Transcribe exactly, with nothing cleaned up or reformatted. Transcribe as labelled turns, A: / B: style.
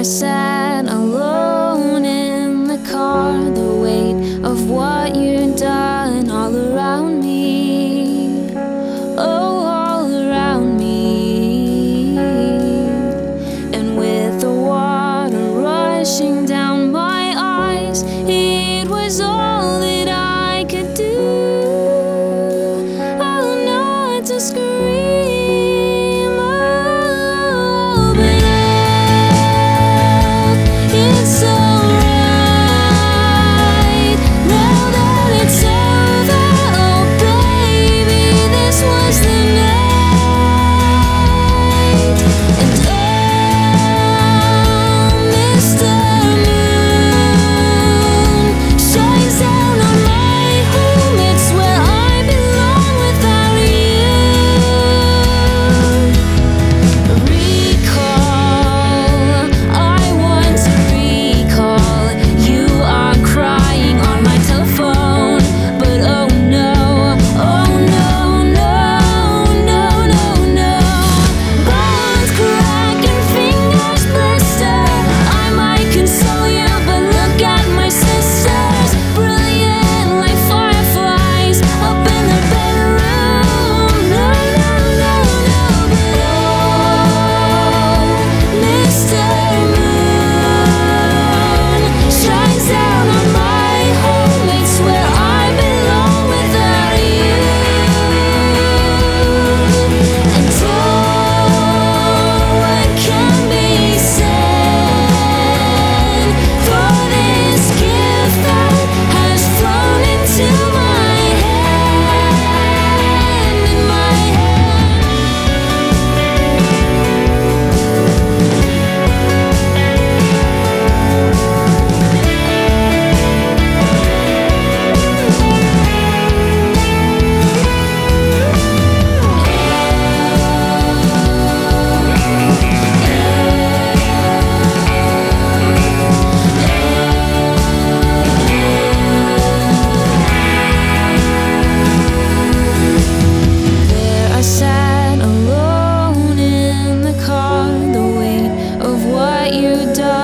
A: I sat alone in the car, the weight of what you'd done all around me, oh, all around me. And with the water rushing down my eyes, it was all that I could do, oh, not to scream. Sat alone in the car, the weight of what you'd done